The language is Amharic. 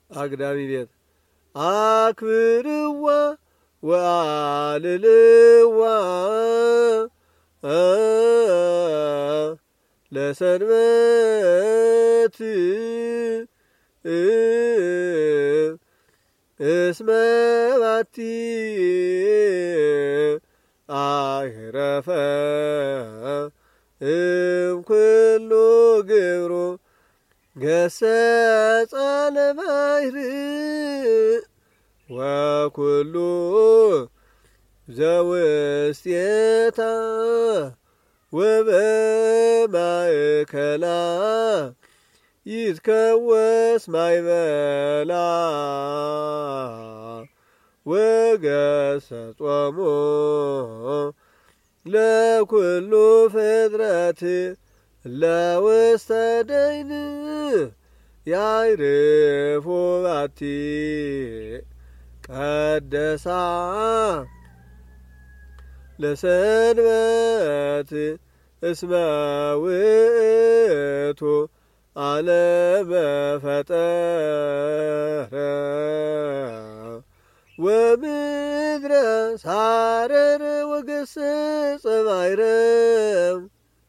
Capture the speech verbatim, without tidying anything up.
አግዳሚ ቤት አክብርዋ ወአልልዋ ለሰንበት እስመ ባቲ አይረፈ እምኩሉ ግብሩ ገሰጸ ለባሕር ወኩሉ ዘውስቴታ ወበማእከላ ይትከወስ ማይበላ ወገሰጾሙ ለኩሉ ፍጥረት ለውስተ ደይን ያዕርፉ ባቲ ቀደሳ ለሰንበት እስመ ውእቱ ዓለመ ፈጠረ ወምድረ ሳረረ ወገሰጸ ባሕረ